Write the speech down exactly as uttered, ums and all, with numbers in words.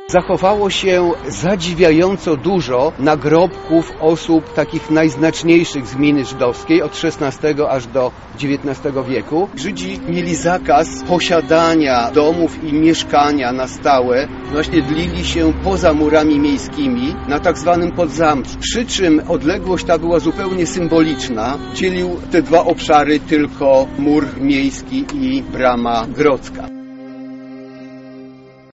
Zachowało się zadziwiająco dużo nagrobków osób takich najznaczniejszych z gminy żydowskiej od szesnastego aż do dziewiętnastego wieku. Żydzi mieli zakaz posiadania domów i mieszkania na stałe. Właśnie dlili się poza murami miejskimi na tak zwanym podzamczu. Przy czym odległość ta była zupełnie symboliczna. Dzielił te dwa obszary tylko mur miejski i brama grodzka.